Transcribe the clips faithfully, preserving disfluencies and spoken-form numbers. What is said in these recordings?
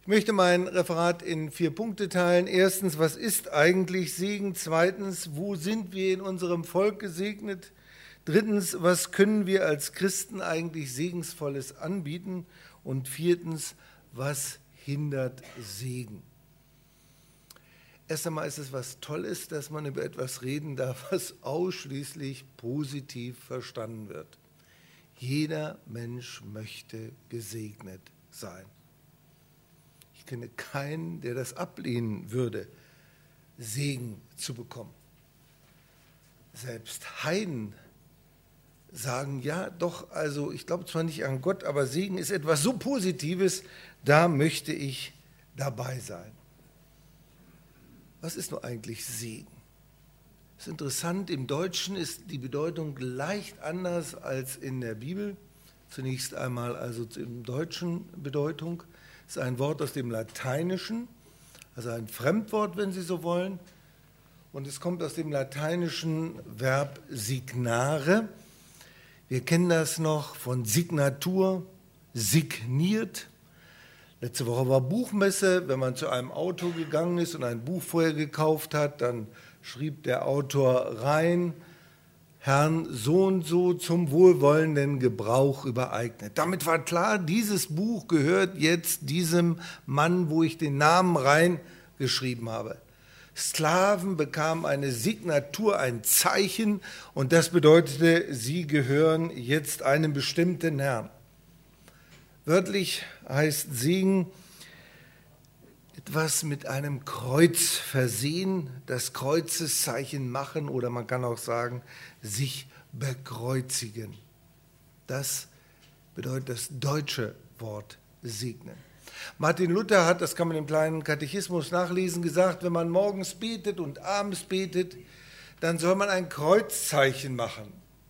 Ich möchte mein Referat in vier Punkte teilen. Erstens, was ist eigentlich Segen? Zweitens, wo sind wir in unserem Volk gesegnet? Drittens, was können wir als Christen eigentlich Segensvolles anbieten? Und viertens, was hindert Segen? Erst einmal ist es was Tolles, dass man über etwas reden darf, was ausschließlich positiv verstanden wird. Jeder Mensch möchte gesegnet sein. Ich kenne keinen, der das ablehnen würde, Segen zu bekommen. Selbst Heiden sagen, ja doch, also ich glaube zwar nicht an Gott, aber Segen ist etwas so Positives, da möchte ich dabei sein. Was ist nur eigentlich Segen? Das ist interessant, im Deutschen ist die Bedeutung leicht anders als in der Bibel. Zunächst einmal also in deutschen Bedeutung. Es ist ein Wort aus dem Lateinischen, also ein Fremdwort, wenn Sie so wollen. Und es kommt aus dem lateinischen Verb signare. Wir kennen das noch von Signatur, signiert. Letzte Woche war Buchmesse. Wenn man zu einem Autor gegangen ist und ein Buch vorher gekauft hat, dann schrieb der Autor rein, Herrn so und so zum wohlwollenden Gebrauch übereignet. Damit war klar, dieses Buch gehört jetzt diesem Mann, wo ich den Namen reingeschrieben habe. Sklaven bekamen eine Signatur, ein Zeichen, und das bedeutete, sie gehören jetzt einem bestimmten Herrn. Wörtlich heißt Segen etwas mit einem Kreuz versehen, das Kreuzeszeichen machen, oder man kann auch sagen, sich bekreuzigen. Das bedeutet das deutsche Wort segnen. Martin Luther hat, das kann man im kleinen Katechismus nachlesen, gesagt, wenn man morgens betet und abends betet, dann soll man ein Kreuzzeichen machen.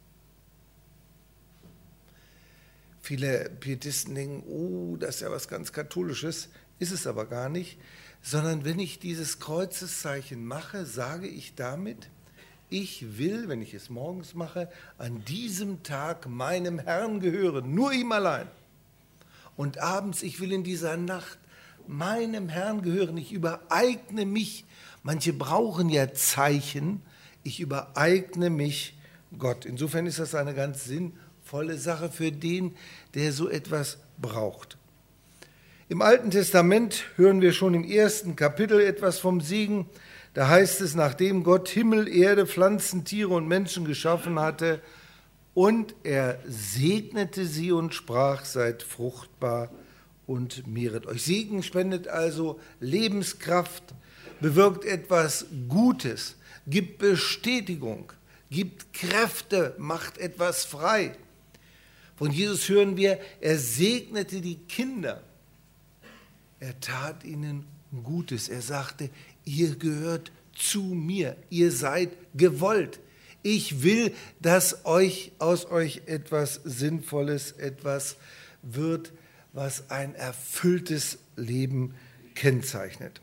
Viele Pietisten denken, oh, das ist ja was ganz Katholisches, ist es aber gar nicht, sondern wenn ich dieses Kreuzeszeichen mache, sage ich damit, ich will, wenn ich es morgens mache, an diesem Tag meinem Herrn gehören, nur ihm allein. Und abends, ich will in dieser Nacht meinem Herrn gehören, ich übereigne mich, manche brauchen ja Zeichen, ich übereigne mich Gott. Insofern ist das eine ganz sinnvolle Sache für den, der so etwas braucht. Im Alten Testament hören wir schon im ersten Kapitel etwas vom Segen. Da heißt es, nachdem Gott Himmel, Erde, Pflanzen, Tiere und Menschen geschaffen hatte, und er segnete sie und sprach, seid fruchtbar und mehret euch. Segen spendet also Lebenskraft, bewirkt etwas Gutes, gibt Bestätigung, gibt Kräfte, macht etwas frei. Von Jesus hören wir, er segnete die Kinder. Er tat ihnen Gutes. Er sagte, ihr gehört zu mir, ihr seid gewollt. Ich will, dass euch aus euch etwas Sinnvolles, etwas wird, was ein erfülltes Leben kennzeichnet.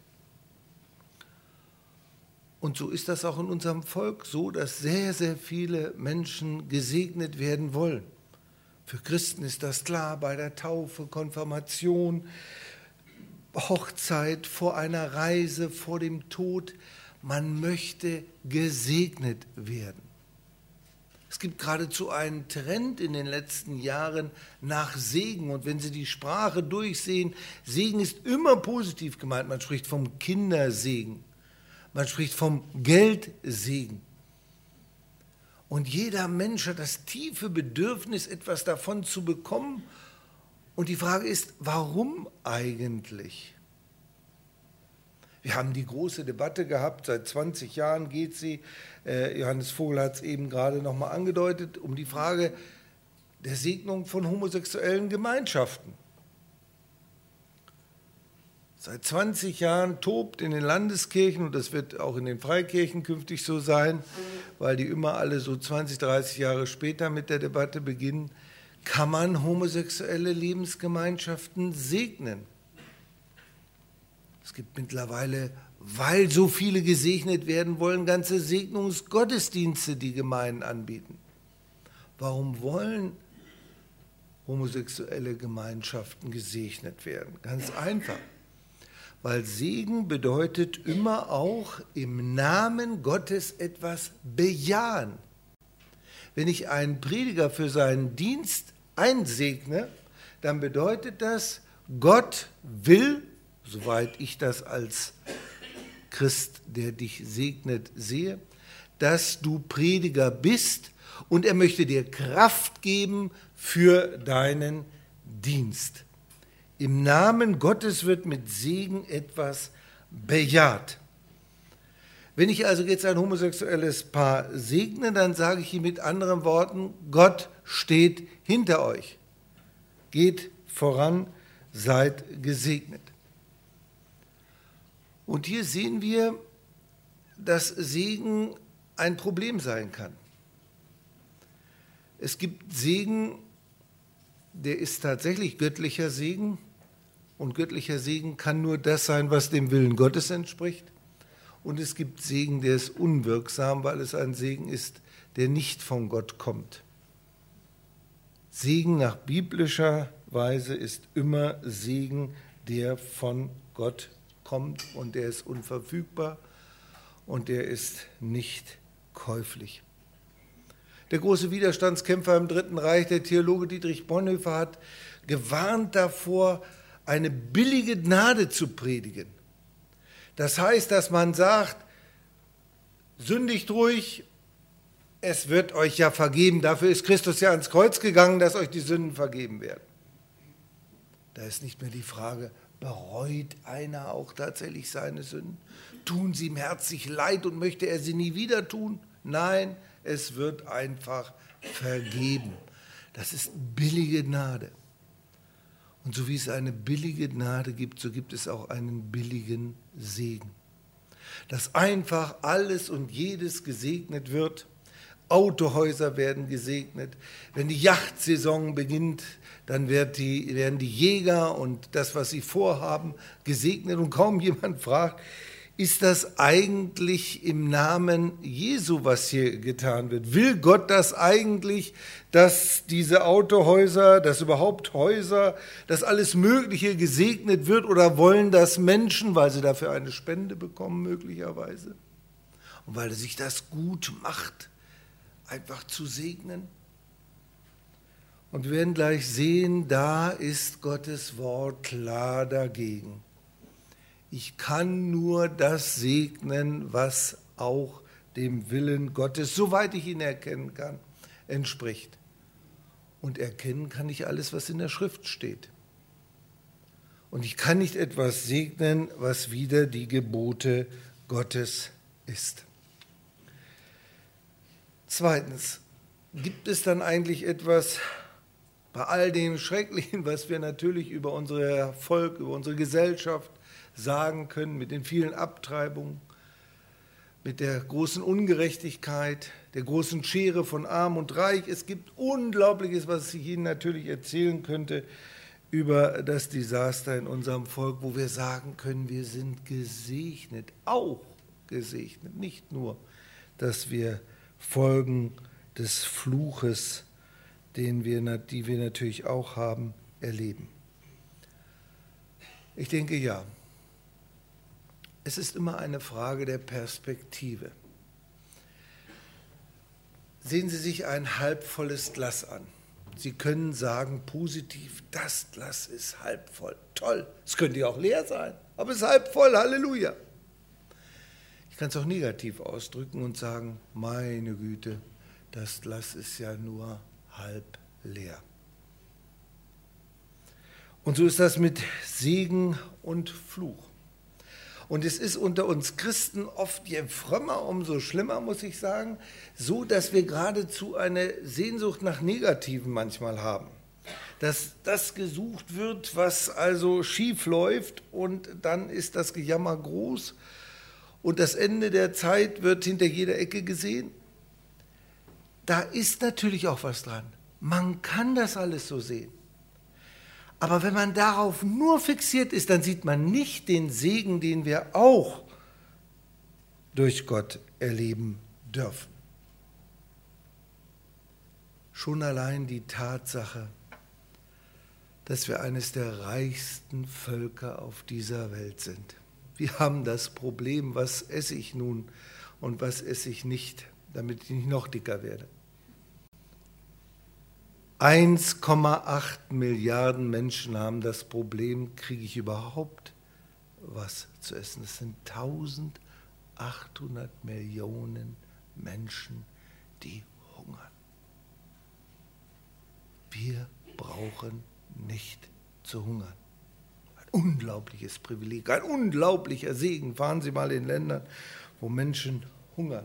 Und so ist das auch in unserem Volk so, dass sehr, sehr viele Menschen gesegnet werden wollen. Für Christen ist das klar, bei der Taufe, Konfirmation, Hochzeit, vor einer Reise, vor dem Tod. Man möchte gesegnet werden. Es gibt geradezu einen Trend in den letzten Jahren nach Segen. Und wenn Sie die Sprache durchsehen, Segen ist immer positiv gemeint. Man spricht vom Kindersegen. Man spricht vom Geldsegen. Und jeder Mensch hat das tiefe Bedürfnis, etwas davon zu bekommen. Und die Frage ist, warum eigentlich? Wir haben die große Debatte gehabt, seit zwanzig Jahren geht sie, äh, Johannes Vogel hat es eben gerade noch mal angedeutet, um die Frage der Segnung von homosexuellen Gemeinschaften. Seit zwanzig Jahren tobt in den Landeskirchen, und das wird auch in den Freikirchen künftig so sein, weil die immer alle so zwanzig, dreißig Jahre später mit der Debatte beginnen, kann man homosexuelle Lebensgemeinschaften segnen. Es gibt mittlerweile, weil so viele gesegnet werden wollen, ganze Segnungsgottesdienste, die Gemeinden anbieten. Warum wollen homosexuelle Gemeinschaften gesegnet werden? Ganz einfach. weil Segen bedeutet immer auch im Namen Gottes etwas bejahen. Wenn ich einen Prediger für seinen Dienst einsegne, dann bedeutet das, Gott will, soweit ich das als Christ, der dich segnet, sehe, dass du Prediger bist und er möchte dir Kraft geben für deinen Dienst. Im Namen Gottes wird mit Segen etwas bejaht. Wenn ich also jetzt ein homosexuelles Paar segne, dann sage ich ihm mit anderen Worten, Gott steht hinter euch. Geht voran, seid gesegnet. Und hier sehen wir, dass Segen ein Problem sein kann. Es gibt Segen, der ist tatsächlich göttlicher Segen. Und göttlicher Segen kann nur das sein, was dem Willen Gottes entspricht. Und es gibt Segen, der ist unwirksam, weil es ein Segen ist, der nicht von Gott kommt. Segen nach biblischer Weise ist immer Segen, der von Gott kommt und der ist unverfügbar und der ist nicht käuflich. Der große Widerstandskämpfer im Dritten Reich, der Theologe Dietrich Bonhoeffer, hat gewarnt davor, eine billige Gnade zu predigen. Das heißt, dass man sagt, sündigt ruhig, es wird euch ja vergeben, dafür ist Christus ja ans Kreuz gegangen, dass euch die Sünden vergeben werden. Da ist nicht mehr die Frage, bereut einer auch tatsächlich seine Sünden? Tun sie ihm herzlich leid und möchte er sie nie wieder tun? Nein, es wird einfach vergeben. Das ist billige Gnade. Und so wie es eine billige Gnade gibt, so gibt es auch einen billigen Segen. Dass einfach alles und jedes gesegnet wird. Autohäuser werden gesegnet. Wenn die Yachtsaison beginnt, dann wird die, werden die Jäger und das, was sie vorhaben, gesegnet. Und kaum jemand fragt, ist das eigentlich im Namen Jesu, was hier getan wird? Will Gott das eigentlich, dass diese Autohäuser, dass überhaupt Häuser, dass alles Mögliche gesegnet wird? Oder wollen das Menschen, weil sie dafür eine Spende bekommen möglicherweise? Und weil sich das gut macht, einfach zu segnen? Und wir werden gleich sehen, da ist Gottes Wort klar dagegen. Ich kann nur das segnen, was auch dem Willen Gottes, soweit ich ihn erkennen kann, entspricht. Und erkennen kann ich alles, was in der Schrift steht. Und ich kann nicht etwas segnen, was wider die Gebote Gottes ist. Zweitens, gibt es dann eigentlich etwas bei all dem Schrecklichen, was wir natürlich über unser Volk, über unsere Gesellschaft sagen können, mit den vielen Abtreibungen, mit der großen Ungerechtigkeit, der großen Schere von Arm und Reich. Es gibt Unglaubliches, was ich Ihnen natürlich erzählen könnte über das Desaster in unserem Volk, wo wir sagen können, wir sind gesegnet, auch gesegnet, nicht nur, dass wir Folgen des Fluches, den wir, die wir natürlich auch haben, erleben. Ich denke, ja. Es ist immer eine Frage der Perspektive. Sehen Sie sich ein halbvolles Glas an. Sie können sagen positiv, das Glas ist halb voll. Toll, es könnte ja auch leer sein, aber es ist halb voll, Halleluja. Ich kann es auch negativ ausdrücken und sagen, meine Güte, das Glas ist ja nur halb leer. Und so ist das mit Segen und Fluch. Und es ist unter uns Christen oft, je frömmer, umso schlimmer, muss ich sagen, so, dass wir geradezu eine Sehnsucht nach Negativen manchmal haben. Dass das gesucht wird, was also schief läuft, und dann ist das Gejammer groß und das Ende der Zeit wird hinter jeder Ecke gesehen. Da ist natürlich auch was dran. Man kann das alles so sehen. Aber wenn man darauf nur fixiert ist, dann sieht man nicht den Segen, den wir auch durch Gott erleben dürfen. Schon allein die Tatsache, dass wir eines der reichsten Völker auf dieser Welt sind. Wir haben das Problem, was esse ich nun und was esse ich nicht, damit ich nicht noch dicker werde. eins Komma acht Milliarden Menschen haben das Problem, kriege ich überhaupt was zu essen? Das sind eintausendachthundert Millionen Menschen, die hungern. Wir brauchen nicht zu hungern. Ein unglaubliches Privileg, ein unglaublicher Segen. Fahren Sie mal in Ländern, wo Menschen hungern.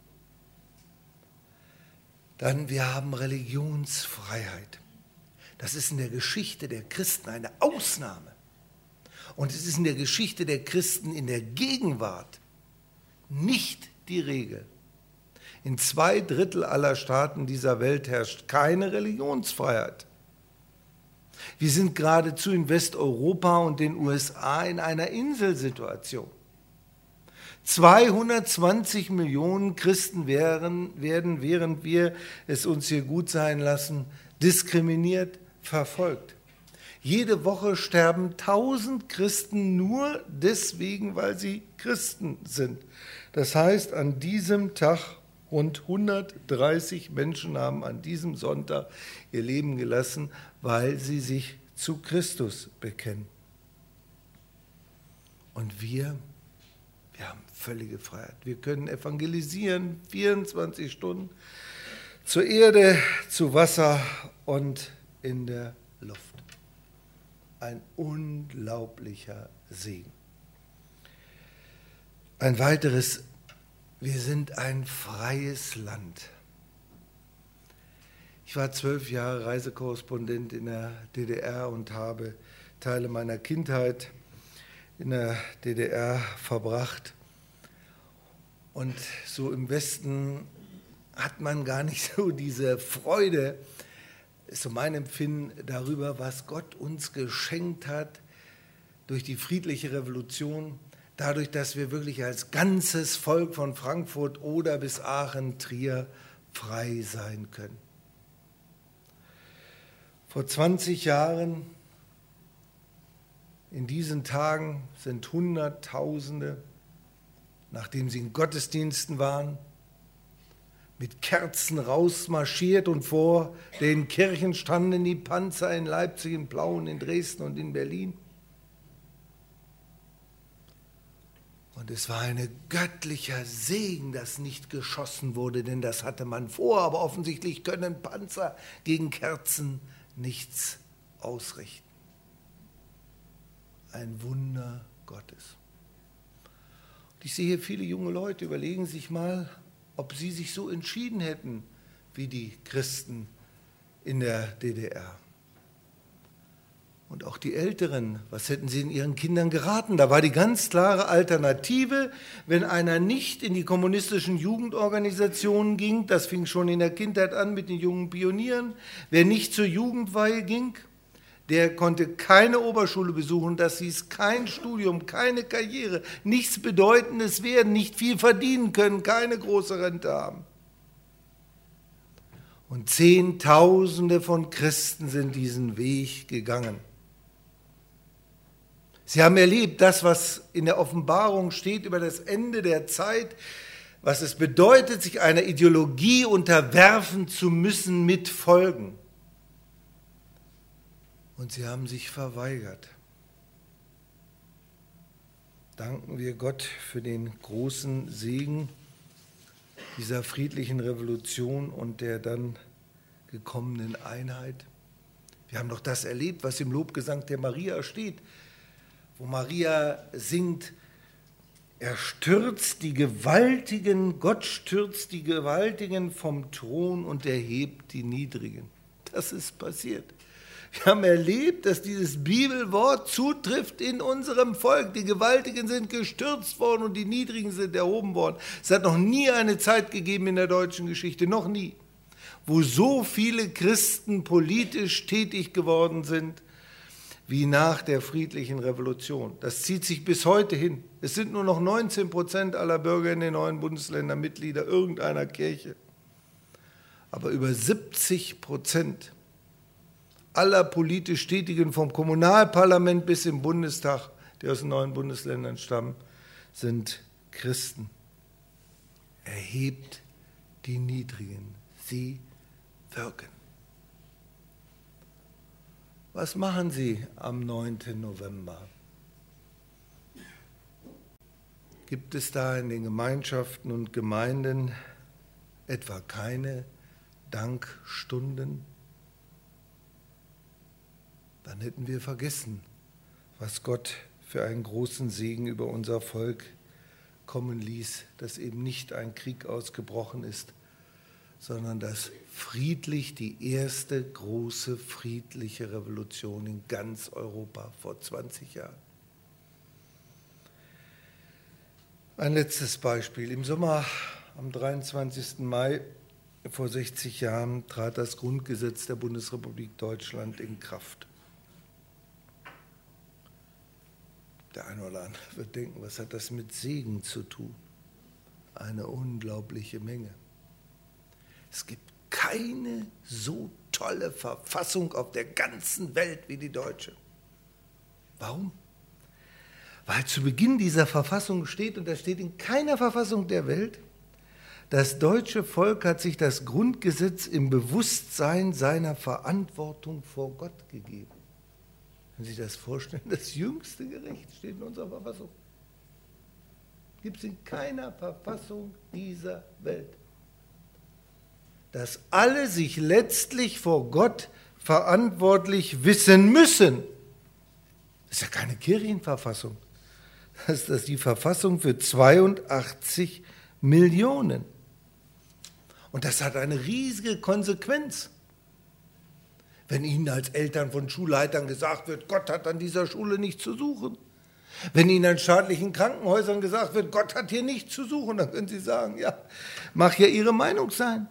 Dann, wir haben Religionsfreiheit. Das ist in der Geschichte der Christen eine Ausnahme. Und es ist in der Geschichte der Christen in der Gegenwart nicht die Regel. In zwei Drittel aller Staaten dieser Welt herrscht keine Religionsfreiheit. Wir sind geradezu in Westeuropa und den U S A in einer Inselsituation. zweihundertzwanzig Millionen Christen werden, werden, während wir es uns hier gut sein lassen, diskriminiert, verfolgt. Jede Woche sterben tausend Christen nur deswegen, weil sie Christen sind. Das heißt, an diesem Tag rund hundertdreißig Menschen haben an diesem Sonntag ihr Leben gelassen, weil sie sich zu Christus bekennen. Und wir, wir haben völlige Freiheit. Wir können evangelisieren, vierundzwanzig Stunden, zur Erde, zu Wasser und in der Luft. Ein unglaublicher Segen. Ein weiteres: Wir sind ein freies Land. Ich war zwölf Jahre Reisekorrespondent in der D D R und habe Teile meiner Kindheit in der D D R verbracht. Und so im Westen hat man gar nicht so diese Freude, ist so mein Empfinden darüber, was Gott uns geschenkt hat durch die friedliche Revolution, dadurch, dass wir wirklich als ganzes Volk von Frankfurt oder bis Aachen, Trier frei sein können. Vor zwanzig Jahren, in diesen Tagen, sind Hunderttausende, nachdem sie in Gottesdiensten waren, mit Kerzen rausmarschiert und vor den Kirchen standen die Panzer in Leipzig, in Plauen, in Dresden und in Berlin. Und es war ein göttlicher Segen, dass nicht geschossen wurde, denn das hatte man vor, aber offensichtlich können Panzer gegen Kerzen nichts ausrichten. Ein Wunder Gottes. Und ich sehe hier viele junge Leute, überlegen sich mal, ob sie sich so entschieden hätten wie die Christen in der D D R. Und auch die Älteren, was hätten sie in ihren Kindern geraten? Da war die ganz klare Alternative, wenn einer nicht in die kommunistischen Jugendorganisationen ging, das fing schon in der Kindheit an mit den jungen Pionieren, wer nicht zur Jugendweihe ging, der konnte keine Oberschule besuchen, das hieß kein Studium, keine Karriere, nichts Bedeutendes werden, nicht viel verdienen können, keine große Rente haben. Und Zehntausende von Christen sind diesen Weg gegangen. Sie haben erlebt, das, was in der Offenbarung steht über das Ende der Zeit, was es bedeutet, sich einer Ideologie unterwerfen zu müssen mit Folgen. Und sie haben sich verweigert. Danken wir Gott für den großen Segen dieser friedlichen Revolution und der dann gekommenen Einheit. Wir haben doch das erlebt, was im Lobgesang der Maria steht, wo Maria singt: Er stürzt die Gewaltigen, Gott stürzt die Gewaltigen vom Thron und erhebt die Niedrigen. Das ist passiert. Wir haben erlebt, dass dieses Bibelwort zutrifft in unserem Volk. Die Gewaltigen sind gestürzt worden und die Niedrigen sind erhoben worden. Es hat noch nie eine Zeit gegeben in der deutschen Geschichte, noch nie, wo so viele Christen politisch tätig geworden sind wie nach der friedlichen Revolution. Das zieht sich bis heute hin. Es sind nur noch neunzehn Prozent aller Bürger in den neuen Bundesländern Mitglieder irgendeiner Kirche. Aber über siebzig Prozent aller politisch Tätigen vom Kommunalparlament bis im Bundestag, die aus den neuen Bundesländern stammen, sind Christen. Erhebt die Niedrigen, sie wirken. Was machen Sie am neunten November? Gibt es da in den Gemeinschaften und Gemeinden etwa keine Dankstunden? Dann hätten wir vergessen, was Gott für einen großen Segen über unser Volk kommen ließ, dass eben nicht ein Krieg ausgebrochen ist, sondern dass friedlich die erste große friedliche Revolution in ganz Europa vor zwanzig Jahren. Ein letztes Beispiel. Im Sommer, am dreiundzwanzigsten Mai vor sechzig Jahren, trat das Grundgesetz der Bundesrepublik Deutschland in Kraft. Der eine oder andere wird denken, was hat das mit Segen zu tun? Eine unglaubliche Menge. Es gibt keine so tolle Verfassung auf der ganzen Welt wie die deutsche. Warum? Weil zu Beginn dieser Verfassung steht, und das steht in keiner Verfassung der Welt, das deutsche Volk hat sich das Grundgesetz im Bewusstsein seiner Verantwortung vor Gott gegeben. Können Sie sich das vorstellen? Das jüngste Gericht steht in unserer Verfassung. Gibt es in keiner Verfassung dieser Welt. Dass alle sich letztlich vor Gott verantwortlich wissen müssen. Das ist ja keine Kirchenverfassung. Das ist die Verfassung für zweiundachtzig Millionen. Und das hat eine riesige Konsequenz. Wenn Ihnen als Eltern von Schulleitern gesagt wird, Gott hat an dieser Schule nichts zu suchen. Wenn Ihnen an staatlichen Krankenhäusern gesagt wird, Gott hat hier nichts zu suchen, dann können Sie sagen, ja, mag ja Ihre Meinung sein.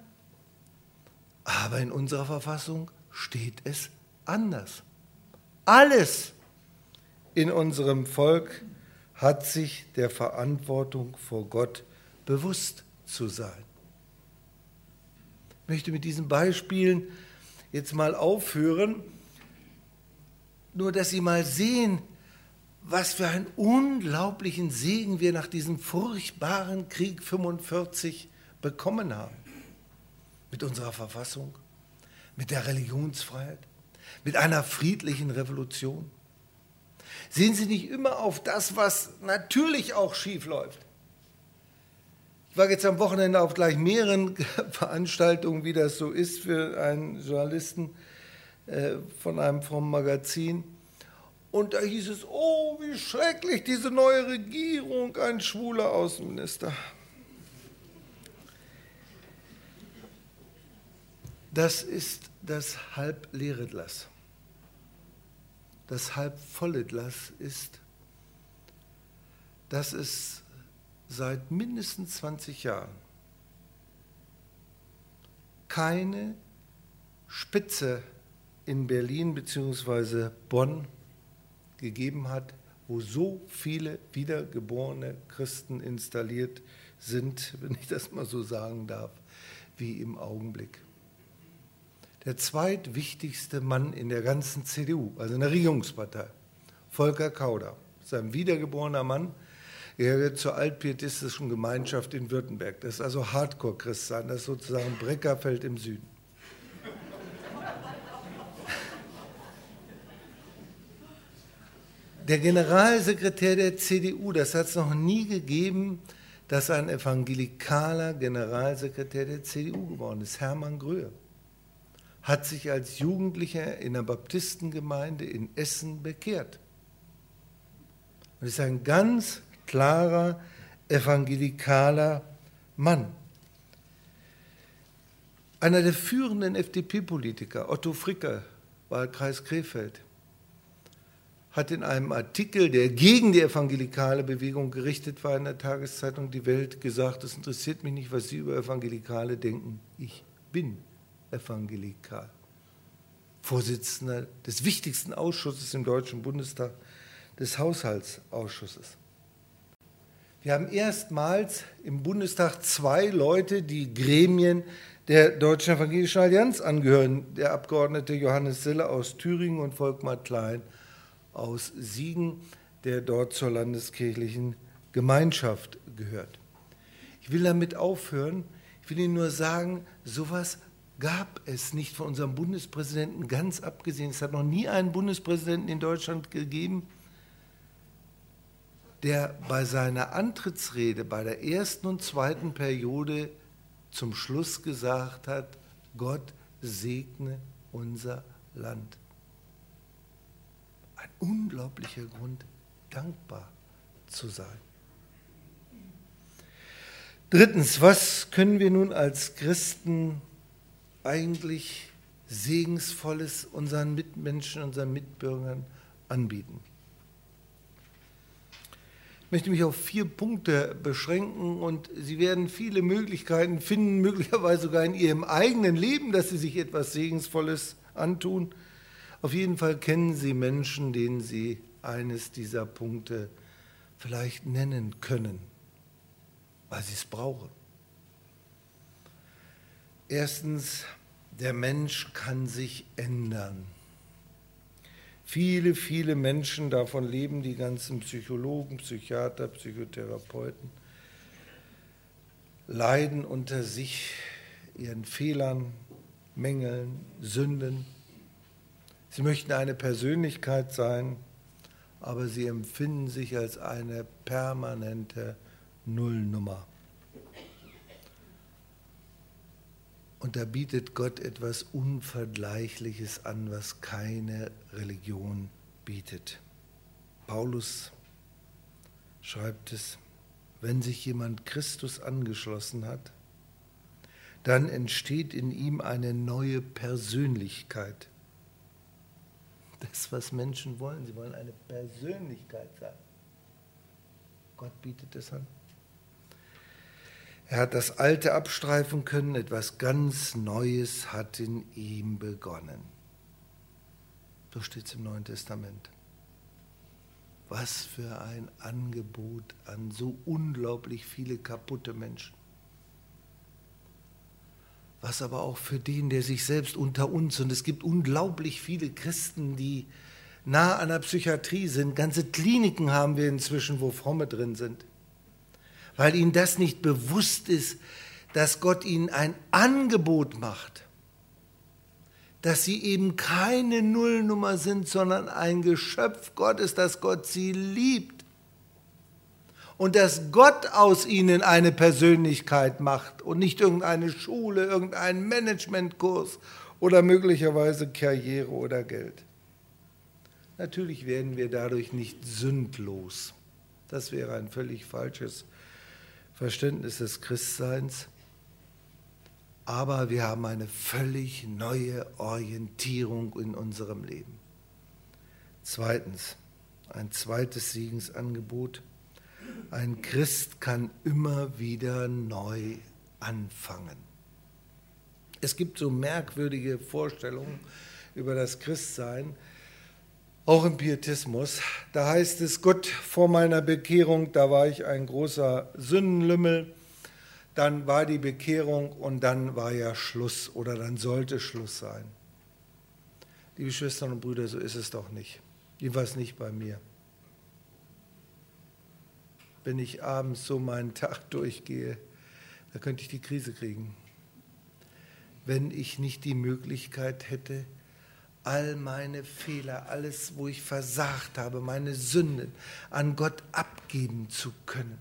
Aber in unserer Verfassung steht es anders. Alles in unserem Volk hat sich der Verantwortung vor Gott bewusst zu sein. Ich möchte mit diesen Beispielen jetzt mal aufhören, nur dass Sie mal sehen, was für einen unglaublichen Segen wir nach diesem furchtbaren Krieg fünfundvierzig bekommen haben. Mit unserer Verfassung, mit der Religionsfreiheit, mit einer friedlichen Revolution. Sehen Sie nicht immer auf das, was natürlich auch schief läuft. Ich war jetzt am Wochenende auf gleich mehreren Veranstaltungen, wie das so ist für einen Journalisten äh, von einem frommen Magazin. Und da hieß es, oh, wie schrecklich, diese neue Regierung, ein schwuler Außenminister. Das ist das halbleere Glas. Das halbvolle Glas ist, dass es seit mindestens zwanzig Jahren keine Spitze in Berlin bzw. Bonn gegeben hat, wo so viele wiedergeborene Christen installiert sind, wenn ich das mal so sagen darf, wie im Augenblick. Der zweitwichtigste Mann in der ganzen C D U, also in der Regierungspartei, Volker Kauder, ist ein wiedergeborener Mann. Er gehört zur altpietistischen Gemeinschaft in Württemberg. Das ist also Hardcore-Christsein, das ist sozusagen Breckerfeld im Süden. Der Generalsekretär der C D U, das hat es noch nie gegeben, dass ein evangelikaler Generalsekretär der C D U geworden ist, Hermann Gröhe, hat sich als Jugendlicher in der Baptistengemeinde in Essen bekehrt. Und ist ein ganz klarer evangelikaler Mann. Einer der führenden F D P-Politiker, Otto Fricker, Wahlkreis Krefeld, hat in einem Artikel, der gegen die evangelikale Bewegung gerichtet war, in der Tageszeitung Die Welt gesagt, es interessiert mich nicht, was Sie über Evangelikale denken. Ich bin evangelikal. Vorsitzender des wichtigsten Ausschusses im Deutschen Bundestag, des Haushaltsausschusses. Wir haben erstmals im Bundestag zwei Leute, die Gremien Der Deutschen Evangelischen Allianz angehören der Abgeordnete Johannes Sille aus Thüringen und Volkmar Klein aus Siegen, der dort zur landeskirchlichen Gemeinschaft gehört. Ich will damit aufhören. Ich will Ihnen nur sagen, sowas gab es nicht von unserem Bundespräsidenten, ganz abgesehen. Es hat noch nie einen Bundespräsidenten in Deutschland gegeben, der bei seiner Antrittsrede bei der ersten und zweiten Periode zum Schluss gesagt hat, Gott segne unser Land. Ein unglaublicher Grund, dankbar zu sein. Drittens, was können wir nun als Christen eigentlich Segensvolles unseren Mitmenschen, unseren Mitbürgern anbieten? Ich möchte mich auf vier Punkte beschränken und Sie werden viele Möglichkeiten finden, möglicherweise sogar in Ihrem eigenen Leben, dass Sie sich etwas Segensvolles antun. Auf jeden Fall kennen Sie Menschen, denen Sie eines dieser Punkte vielleicht nennen können, weil Sie es brauchen. Erstens, der Mensch kann sich ändern. Viele, viele Menschen, davon leben die ganzen Psychologen, Psychiater, Psychotherapeuten, leiden unter sich, ihren Fehlern, Mängeln, Sünden. Sie möchten eine Persönlichkeit sein, aber sie empfinden sich als eine permanente Nullnummer. Und da bietet Gott etwas Unvergleichliches an, was keine Religion bietet. Paulus schreibt es, wenn sich jemand Christus angeschlossen hat, dann entsteht in ihm eine neue Persönlichkeit. Das, was Menschen wollen, sie wollen eine Persönlichkeit sein. Gott bietet es an. Er hat das Alte abstreifen können, etwas ganz Neues hat in ihm begonnen. So steht es im Neuen Testament. Was für ein Angebot an so unglaublich viele kaputte Menschen. Was aber auch für den, der sich selbst unter uns, und es gibt unglaublich viele Christen, die nah an der Psychiatrie sind, ganze Kliniken haben wir inzwischen, wo Fromme drin sind. Weil ihnen das nicht bewusst ist, dass Gott ihnen ein Angebot macht, dass sie eben keine Nullnummer sind, sondern ein Geschöpf Gottes, dass Gott sie liebt und dass Gott aus ihnen eine Persönlichkeit macht und nicht irgendeine Schule, irgendeinen Managementkurs oder möglicherweise Karriere oder Geld. Natürlich werden wir dadurch nicht sündlos. Das wäre ein völlig falsches Verständnis des Christseins, aber wir haben eine völlig neue Orientierung in unserem Leben. Zweitens, ein zweites Segensangebot. Ein Christ kann immer wieder neu anfangen. Es gibt so merkwürdige Vorstellungen über das Christsein, auch im Pietismus. Da heißt es, Gott, vor meiner Bekehrung, da war ich ein großer Sündenlümmel, dann war die Bekehrung und dann war ja Schluss oder dann sollte Schluss sein. Liebe Schwestern und Brüder, so ist es doch nicht. Jedenfalls nicht bei mir. Wenn ich abends so meinen Tag durchgehe, da könnte ich die Krise kriegen. Wenn ich nicht die Möglichkeit hätte, all meine Fehler, alles, wo ich versagt habe, meine Sünden an Gott abgeben zu können.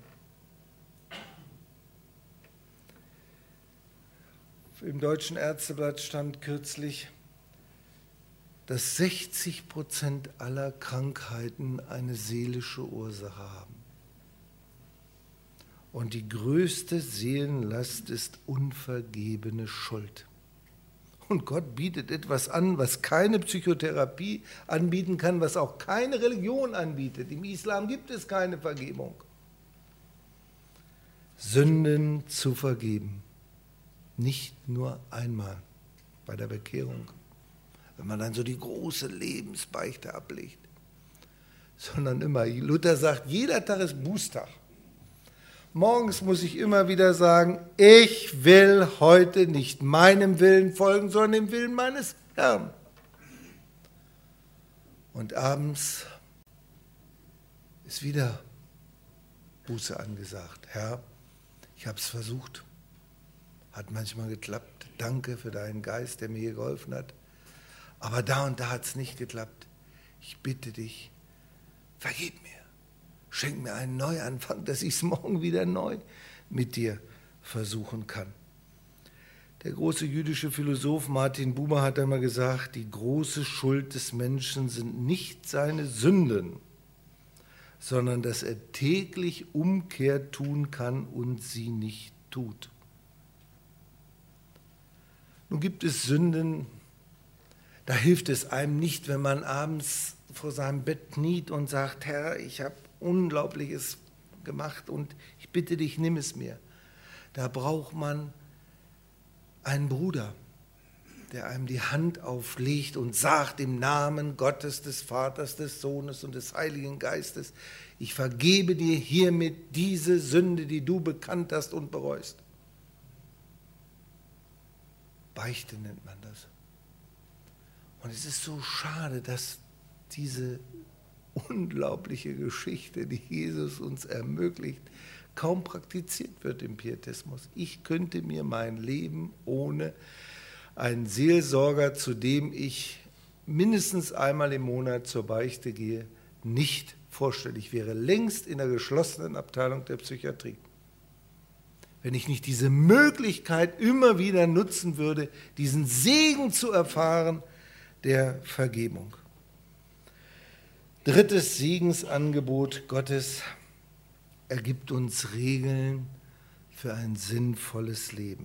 Im Deutschen Ärzteblatt stand kürzlich, dass sechzig Prozent aller Krankheiten eine seelische Ursache haben. Und die größte Seelenlast ist unvergebene Schuld. Und Gott bietet etwas an, was keine Psychotherapie anbieten kann, was auch keine Religion anbietet. Im Islam gibt es keine Vergebung. Sünden zu vergeben. Nicht nur einmal bei der Bekehrung, wenn man dann so die große Lebensbeichte ablegt, sondern immer. Luther sagt, jeder Tag ist Bußtag. Morgens muss ich immer wieder sagen, ich will heute nicht meinem Willen folgen, sondern dem Willen meines Herrn. Und abends ist wieder Buße angesagt. Herr, ich habe es versucht, hat manchmal geklappt. Danke für deinen Geist, der mir hier geholfen hat. Aber da und da hat es nicht geklappt. Ich bitte dich, vergib mir. Schenk mir einen Neuanfang, dass ich es morgen wieder neu mit dir versuchen kann. Der große jüdische Philosoph Martin Buber hat einmal gesagt, die große Schuld des Menschen sind nicht seine Sünden, sondern dass er täglich Umkehr tun kann und sie nicht tut. Nun gibt es Sünden, da hilft es einem nicht, wenn man abends vor seinem Bett kniet und sagt, Herr, ich habe Unglaubliches gemacht und ich bitte dich, nimm es mir. Da braucht man einen Bruder, der einem die Hand auflegt und sagt im Namen Gottes, des Vaters, des Sohnes und des Heiligen Geistes, ich vergebe dir hiermit diese Sünde, die du bekannt hast und bereust. Beichte nennt man das. Und es ist so schade, dass diese unglaubliche Geschichte, die Jesus uns ermöglicht, kaum praktiziert wird im Pietismus. Ich könnte mir mein Leben ohne einen Seelsorger, zu dem ich mindestens einmal im Monat zur Beichte gehe, nicht vorstellen. Ich wäre längst in der geschlossenen Abteilung der Psychiatrie, wenn ich nicht diese Möglichkeit immer wieder nutzen würde, diesen Segen zu erfahren der Vergebung. Drittes Segensangebot Gottes: Er gibt uns Regeln für ein sinnvolles Leben.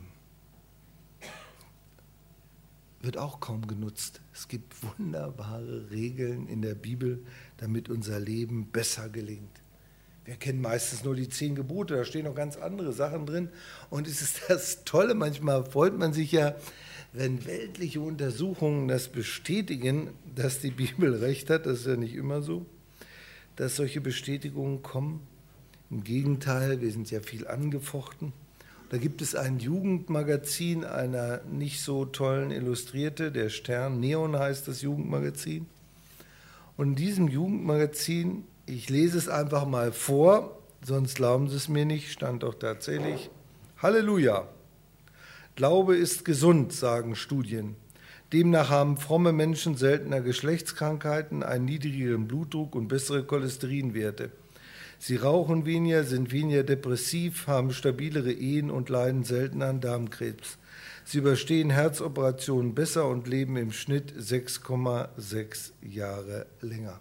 Wird auch kaum genutzt. Es gibt wunderbare Regeln in der Bibel, damit unser Leben besser gelingt. Wir kennen meistens nur die zehn Gebote, da stehen noch ganz andere Sachen drin. Und es ist das Tolle, manchmal freut man sich ja, wenn weltliche Untersuchungen das bestätigen, dass die Bibel recht hat. Das ist ja nicht immer so, dass solche Bestätigungen kommen. Im Gegenteil, wir sind ja viel angefochten. Da gibt es ein Jugendmagazin einer nicht so tollen Illustrierte, der Stern, Neon heißt das Jugendmagazin. Und in diesem Jugendmagazin, ich lese es einfach mal vor, sonst glauben Sie es mir nicht, stand auch tatsächlich: Halleluja! Glaube ist gesund, sagen Studien. Demnach haben fromme Menschen seltener Geschlechtskrankheiten, einen niedrigeren Blutdruck und bessere Cholesterinwerte. Sie rauchen weniger, sind weniger depressiv, haben stabilere Ehen und leiden seltener an Darmkrebs. Sie überstehen Herzoperationen besser und leben im Schnitt sechs Komma sechs Jahre länger.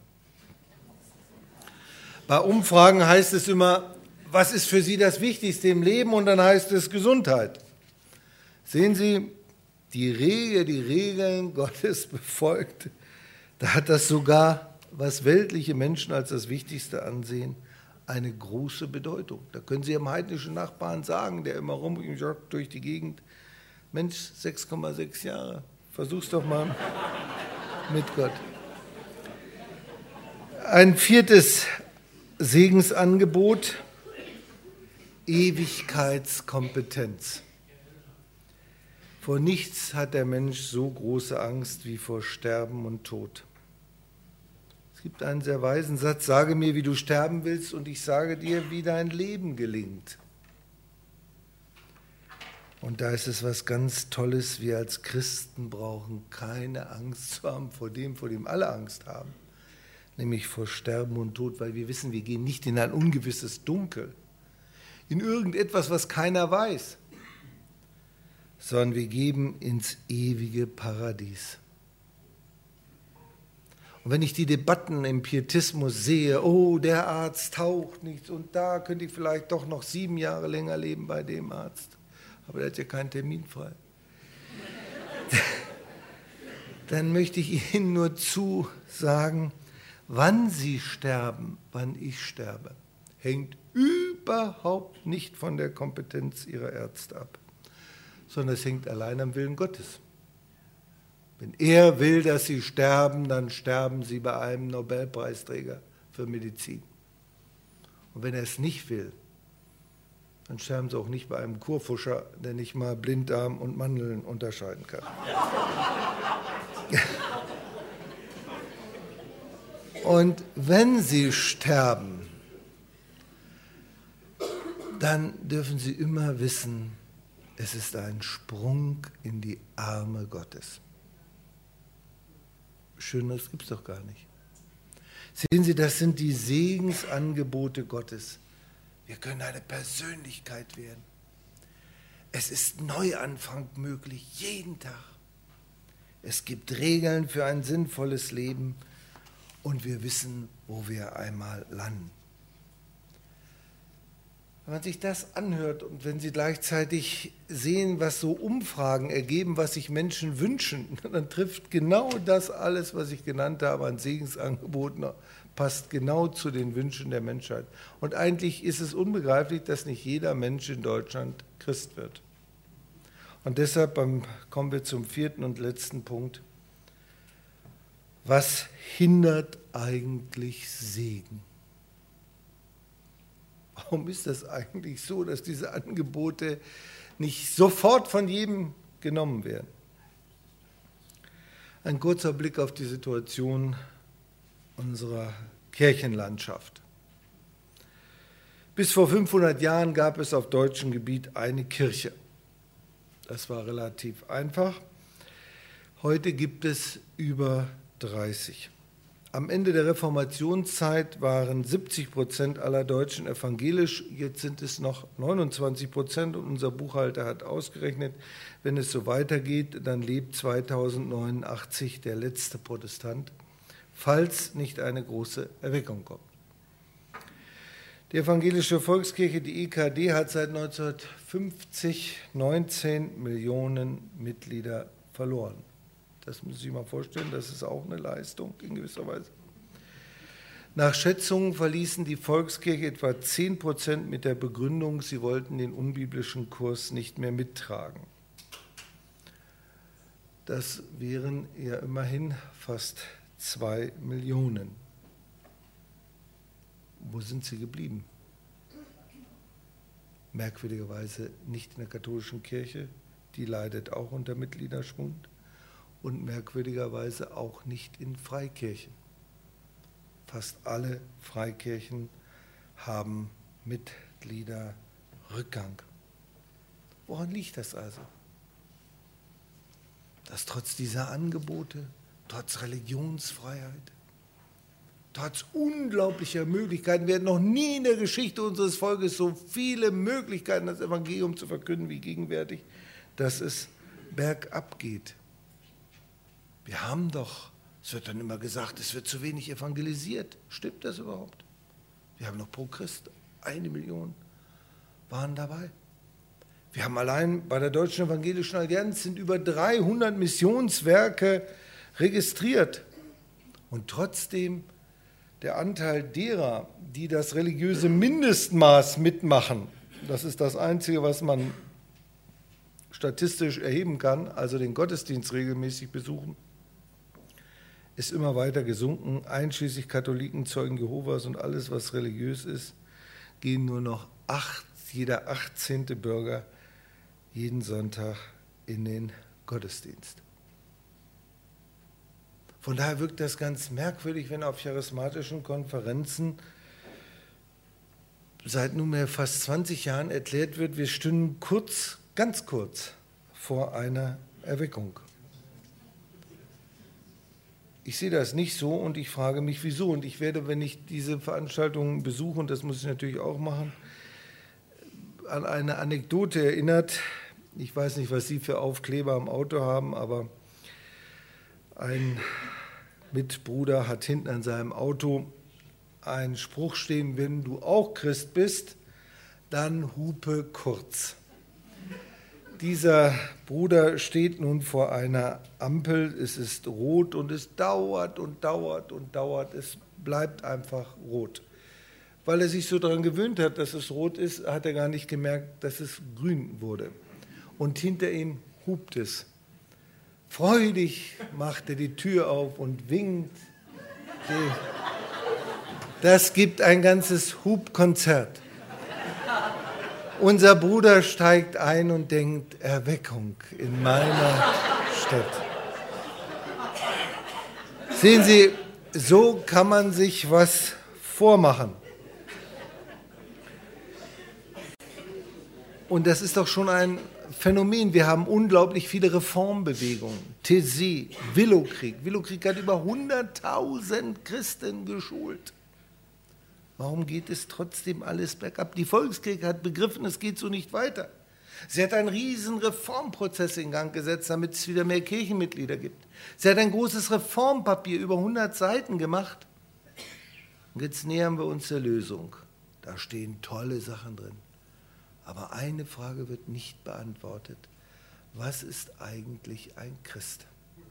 Bei Umfragen heißt es immer, was ist für Sie das Wichtigste im Leben? Und dann heißt es Gesundheit. Sehen Sie, die Regel, die Regeln Gottes befolgt, da hat das sogar, was weltliche Menschen als das Wichtigste ansehen, eine große Bedeutung. Da können Sie Ihrem heidnischen Nachbarn sagen, der immer rumjoggt durch die Gegend, Mensch, sechs Komma sechs Jahre, versuch's doch mal mit Gott. Ein viertes Segensangebot: Ewigkeitskompetenz. Vor nichts hat der Mensch so große Angst wie vor Sterben und Tod. Es gibt einen sehr weisen Satz: Sage mir, wie du sterben willst, und ich sage dir, wie dein Leben gelingt. Und da ist es was ganz Tolles. Wir als Christen brauchen keine Angst zu haben vor dem, vor dem alle Angst haben, nämlich vor Sterben und Tod, weil wir wissen, wir gehen nicht in ein ungewisses Dunkel, in irgendetwas, was keiner weiß, sondern wir gehen ins ewige Paradies. Und wenn ich die Debatten im Pietismus sehe, oh, der Arzt taucht nichts und da könnte ich vielleicht doch noch sieben Jahre länger leben bei dem Arzt, aber der hat ja keinen Termin frei, dann möchte ich Ihnen nur zusagen, wann Sie sterben, wann ich sterbe, hängt überhaupt nicht von der Kompetenz Ihrer Ärzte ab, sondern es hängt allein am Willen Gottes. Wenn er will, dass Sie sterben, dann sterben Sie bei einem Nobelpreisträger für Medizin. Und wenn er es nicht will, Dann sterben sie auch nicht bei einem Kurfuscher, der nicht mal Blinddarm und Mandeln unterscheiden kann. Und wenn sie sterben, dann dürfen sie immer wissen, es ist ein Sprung in die Arme Gottes. Schöneres gibt es doch gar nicht. Sehen Sie, das sind die Segensangebote Gottes. Wir können eine Persönlichkeit werden. Es ist Neuanfang möglich, jeden Tag. Es gibt Regeln für ein sinnvolles Leben und wir wissen, wo wir einmal landen. Wenn man sich das anhört und wenn Sie gleichzeitig sehen, was so Umfragen ergeben, was sich Menschen wünschen, dann trifft genau das alles, was ich genannt habe, an Segensangeboten, passt genau zu den Wünschen der Menschheit. Und eigentlich ist es unbegreiflich, dass nicht jeder Mensch in Deutschland Christ wird. Und deshalb kommen wir zum vierten und letzten Punkt. Was hindert eigentlich Segen? Warum ist das eigentlich so, dass diese Angebote nicht sofort von jedem genommen werden? Ein kurzer Blick auf die Situation unserer Kirchenlandschaft. Bis vor fünfhundert Jahren gab es auf deutschem Gebiet eine Kirche. Das war relativ einfach. Heute gibt es über dreißig. Am Ende der Reformationszeit waren siebzig Prozent aller Deutschen evangelisch, jetzt sind es noch neunundzwanzig Prozent und unser Buchhalter hat ausgerechnet, wenn es so weitergeht, dann lebt zweitausendneunundachtzig der letzte Protestant, falls nicht eine große Erweckung kommt. Die Evangelische Volkskirche, die E K D, hat seit neunzehnhundertfünfzig neunzehn Millionen Mitglieder verloren. Das müssen Sie sich mal vorstellen, das ist auch eine Leistung in gewisser Weise. Nach Schätzungen verließen die Volkskirche etwa zehn Prozent mit der Begründung, sie wollten den unbiblischen Kurs nicht mehr mittragen. Das wären ja immerhin fast zwei Millionen. Wo sind sie geblieben? Merkwürdigerweise nicht in der katholischen Kirche, die leidet auch unter Mitgliederschwund. Und merkwürdigerweise auch nicht in Freikirchen. Fast alle Freikirchen haben Mitgliederrückgang. Woran liegt das also? Dass trotz dieser Angebote, trotz Religionsfreiheit, trotz unglaublicher Möglichkeiten, wir hatten noch nie in der Geschichte unseres Volkes so viele Möglichkeiten, das Evangelium zu verkünden wie gegenwärtig, dass es bergab geht. Wir haben doch, es wird dann immer gesagt, es wird zu wenig evangelisiert. Stimmt das überhaupt? Wir haben noch pro Christ, eine Million waren dabei. Wir haben allein bei der Deutschen Evangelischen Allianz sind über dreihundert Missionswerke registriert. Und trotzdem der Anteil derer, die das religiöse Mindestmaß mitmachen, das ist das Einzige, was man statistisch erheben kann, also den Gottesdienst regelmäßig besuchen, ist immer weiter gesunken, einschließlich Katholiken, Zeugen Jehovas und alles, was religiös ist, gehen nur noch acht, jeder achtzehnte Bürger jeden Sonntag in den Gottesdienst. Von daher wirkt das ganz merkwürdig, wenn auf charismatischen Konferenzen seit nunmehr fast zwanzig Jahren erklärt wird, wir stünden kurz, ganz kurz vor einer Erweckung. Ich sehe das nicht so und ich frage mich, wieso. Und ich werde, wenn ich diese Veranstaltungen besuche, und das muss ich natürlich auch machen, an eine Anekdote erinnert. Ich weiß nicht, was Sie für Aufkleber am Auto haben, aber ein Mitbruder hat hinten an seinem Auto einen Spruch stehen, wenn du auch Christ bist, dann hupe kurz. Dieser Bruder steht nun vor einer Ampel, es ist rot und es dauert und dauert und dauert, es bleibt einfach rot. Weil er sich so daran gewöhnt hat, dass es rot ist, hat er gar nicht gemerkt, dass es grün wurde. Und hinter ihm hupt es. Freudig macht er die Tür auf und winkt. Das gibt ein ganzes Hubkonzert. Unser Bruder steigt ein und denkt, Erweckung in meiner Stadt. Sehen Sie, so kann man sich was vormachen. Und das ist doch schon ein Phänomen. Wir haben unglaublich viele Reformbewegungen. Thésée, Willowkrieg. Willowkrieg hat über hunderttausend Christen geschult. Warum geht es trotzdem alles bergab? Die Volkskirche hat begriffen, es geht so nicht weiter. Sie hat einen riesen Reformprozess in Gang gesetzt, damit es wieder mehr Kirchenmitglieder gibt. Sie hat ein großes Reformpapier, über hundert Seiten gemacht. Und jetzt nähern wir uns der Lösung. Da stehen tolle Sachen drin. Aber eine Frage wird nicht beantwortet. Was ist eigentlich ein Christ?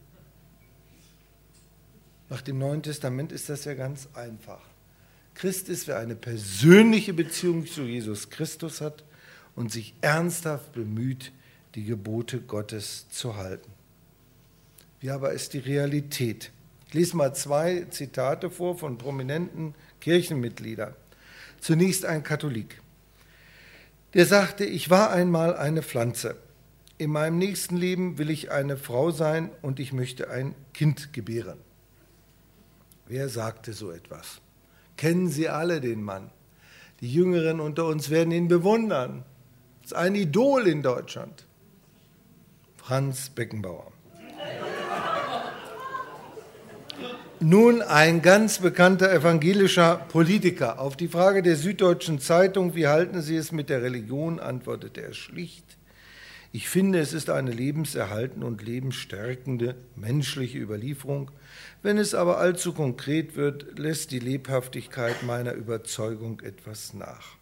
Nach dem Neuen Testament ist das ja ganz einfach. Christ ist, wer eine persönliche Beziehung zu Jesus Christus hat und sich ernsthaft bemüht, die Gebote Gottes zu halten. Wie aber ist die Realität? Ich lese mal zwei Zitate vor von prominenten Kirchenmitgliedern. Zunächst ein Katholik. Der sagte, ich war einmal eine Pflanze. In meinem nächsten Leben will ich eine Frau sein und ich möchte ein Kind gebären. Wer sagte so etwas? Kennen Sie alle den Mann? Die Jüngeren unter uns werden ihn bewundern. Das ist ein Idol in Deutschland. Franz Beckenbauer. Nun ein ganz bekannter evangelischer Politiker. Auf die Frage der Süddeutschen Zeitung, wie halten Sie es mit der Religion, antwortete er schlicht, ich finde, es ist eine lebenserhaltende und lebensstärkende menschliche Überlieferung. Wenn es aber allzu konkret wird, lässt die Lebhaftigkeit meiner Überzeugung etwas nach.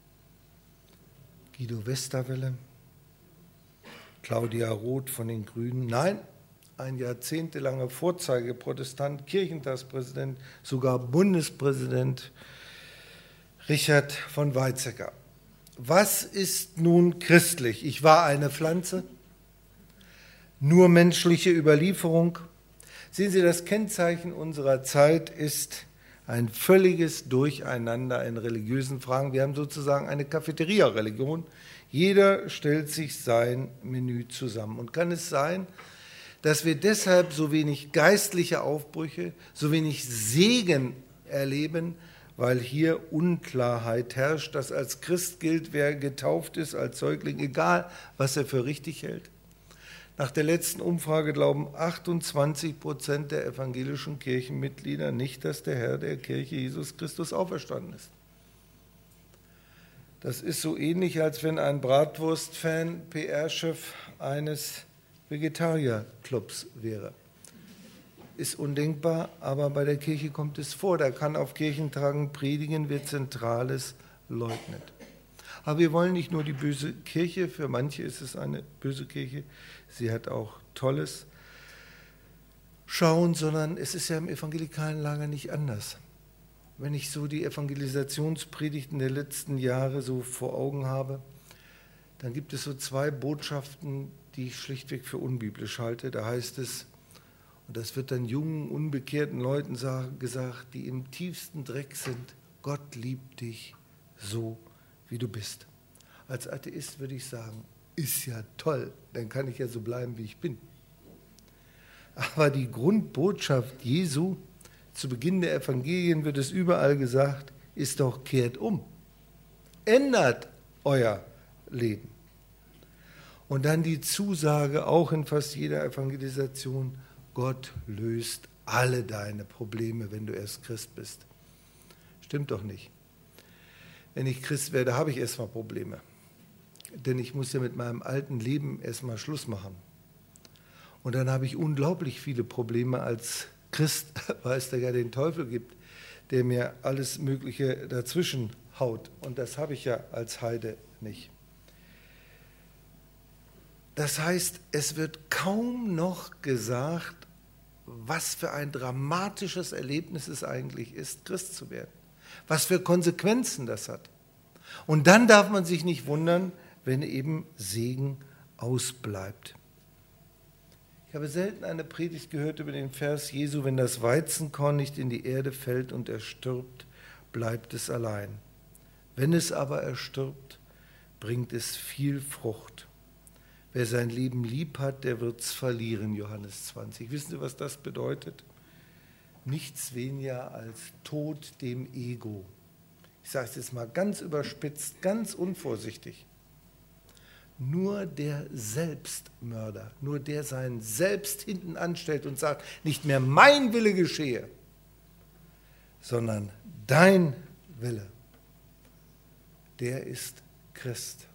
Guido Westerwelle, Claudia Roth von den Grünen, nein, ein jahrzehntelanger Vorzeigeprotestant, Kirchentagspräsident, sogar Bundespräsident Richard von Weizsäcker. Was ist nun christlich? Ich war eine Pflanze, nur menschliche Überlieferung. Sehen Sie, das Kennzeichen unserer Zeit ist ein völliges Durcheinander in religiösen Fragen. Wir haben sozusagen eine Cafeteria-Religion. Jeder stellt sich sein Menü zusammen. Und kann es sein, dass wir deshalb so wenig geistliche Aufbrüche, so wenig Segen erleben, weil hier Unklarheit herrscht, dass als Christ gilt, wer getauft ist als Säugling, egal was er für richtig hält. Nach der letzten Umfrage glauben achtundzwanzig Prozent der evangelischen Kirchenmitglieder nicht, dass der Herr der Kirche Jesus Christus auferstanden ist. Das ist so ähnlich, als wenn ein Bratwurst-Fan P R-Chef eines Vegetarierclubs wäre. Ist undenkbar, aber bei der Kirche kommt es vor. Da kann auf Kirchentagen predigen, wird Zentrales leugnet. Aber wir wollen nicht nur die böse Kirche, für manche ist es eine böse Kirche, sie hat auch Tolles, schauen, sondern es ist ja im evangelikalen Lager nicht anders. Wenn ich so die Evangelisationspredigten der letzten Jahre so vor Augen habe, dann gibt es so zwei Botschaften, die ich schlichtweg für unbiblisch halte. Da heißt es, und das wird dann jungen, unbekehrten Leuten gesagt, die im tiefsten Dreck sind, Gott liebt dich so, wie du bist. Als Atheist würde ich sagen, ist ja toll, dann kann ich ja so bleiben, wie ich bin. Aber die Grundbotschaft Jesu, zu Beginn der Evangelien wird es überall gesagt, ist doch kehrt um. Ändert euer Leben. Und dann die Zusage, auch in fast jeder Evangelisation, Gott löst alle deine Probleme, wenn du erst Christ bist. Stimmt doch nicht. Wenn ich Christ werde, habe ich erstmal Probleme. Denn ich muss ja mit meinem alten Leben erstmal Schluss machen. Und dann habe ich unglaublich viele Probleme als Christ, weil es da ja den Teufel gibt, der mir alles Mögliche dazwischen haut. Und das habe ich ja als Heide nicht. Das heißt, es wird kaum noch gesagt, was für ein dramatisches Erlebnis es eigentlich ist, Christ zu werden. Was für Konsequenzen das hat. Und dann darf man sich nicht wundern, wenn eben Segen ausbleibt. Ich habe selten eine Predigt gehört über den Vers Jesu, wenn das Weizenkorn nicht in die Erde fällt und er stirbt, bleibt es allein. Wenn es aber erstirbt, bringt es viel Frucht. Wer sein Leben lieb hat, der wird es verlieren, Johannes zwanzig. Wissen Sie, was das bedeutet? Nichts weniger als Tod dem Ego. Ich sage es jetzt mal ganz überspitzt, ganz unvorsichtig. Nur der Selbstmörder, nur der sein Selbst hinten anstellt und sagt, nicht mehr mein Wille geschehe, sondern dein Wille, der ist Christ.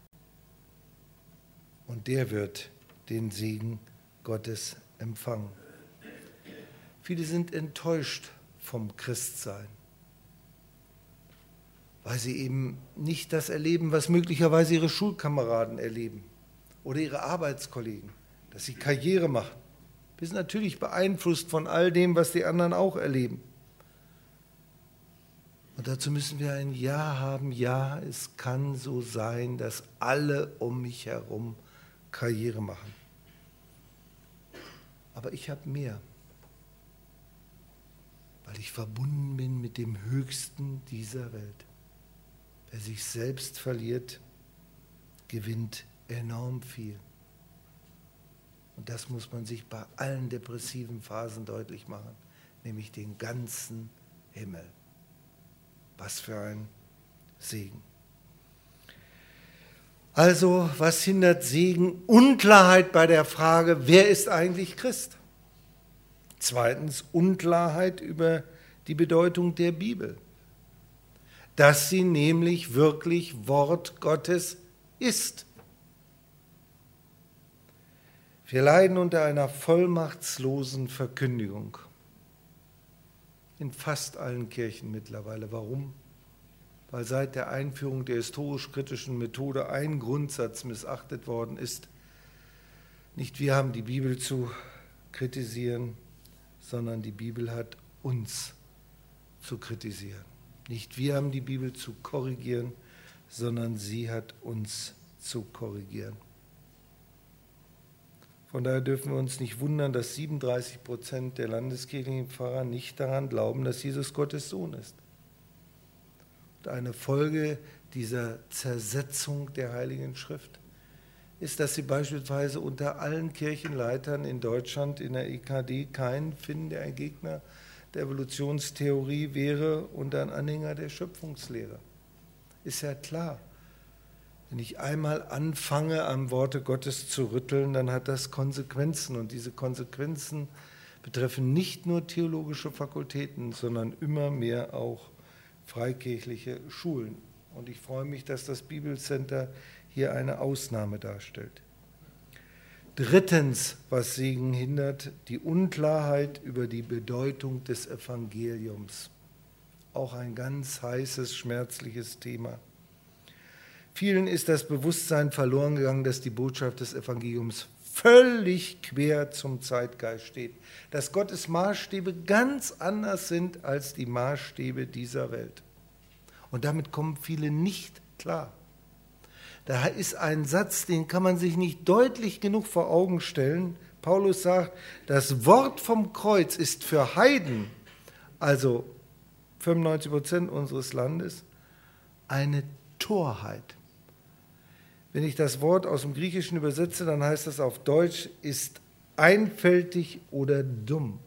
Und der wird den Segen Gottes empfangen. Viele sind enttäuscht vom Christsein, weil sie eben nicht das erleben, was möglicherweise ihre Schulkameraden erleben oder ihre Arbeitskollegen, dass sie Karriere machen. Wir sind natürlich beeinflusst von all dem, was die anderen auch erleben. Und dazu müssen wir ein Ja haben. Ja, es kann so sein, dass alle um mich herum Karriere machen. Aber ich habe mehr, weil ich verbunden bin mit dem Höchsten dieser Welt. Wer sich selbst verliert, gewinnt enorm viel. Und das muss man sich bei allen depressiven Phasen deutlich machen, nämlich den ganzen Himmel. Was für ein Segen. Also, was hindert Segen? Unklarheit bei der Frage, wer ist eigentlich Christ? Zweitens, Unklarheit über die Bedeutung der Bibel. Dass sie nämlich wirklich Wort Gottes ist. Wir leiden unter einer vollmachtslosen Verkündigung. In fast allen Kirchen mittlerweile. Warum? Weil seit der Einführung der historisch-kritischen Methode ein Grundsatz missachtet worden ist. Nicht wir haben die Bibel zu kritisieren, sondern die Bibel hat uns zu kritisieren. Nicht wir haben die Bibel zu korrigieren, sondern sie hat uns zu korrigieren. Von daher dürfen wir uns nicht wundern, dass siebenunddreißig Prozent der landeskirchlichen Pfarrer nicht daran glauben, dass Jesus Gottes Sohn ist. Und eine Folge dieser Zersetzung der Heiligen Schrift ist, dass sie beispielsweise unter allen Kirchenleitern in Deutschland in der E K D keinen finden, der ein Gegner der Evolutionstheorie wäre und ein Anhänger der Schöpfungslehre. Ist ja klar. Wenn ich einmal anfange, am Worte Gottes zu rütteln, dann hat das Konsequenzen. Und diese Konsequenzen betreffen nicht nur theologische Fakultäten, sondern immer mehr auch freikirchliche Schulen. Und ich freue mich, dass das Bibelcenter hier eine Ausnahme darstellt. Drittens, was Segen hindert, die Unklarheit über die Bedeutung des Evangeliums. Auch ein ganz heißes, schmerzliches Thema. Vielen ist das Bewusstsein verloren gegangen, dass die Botschaft des Evangeliums völlig quer zum Zeitgeist steht. Dass Gottes Maßstäbe ganz anders sind als die Maßstäbe dieser Welt. Und damit kommen viele nicht klar. Da ist ein Satz, den kann man sich nicht deutlich genug vor Augen stellen. Paulus sagt, das Wort vom Kreuz ist für Heiden, also fünfundneunzig Prozent unseres Landes, eine Torheit. Wenn ich das Wort aus dem Griechischen übersetze, dann heißt das auf Deutsch, ist einfältig oder dumm.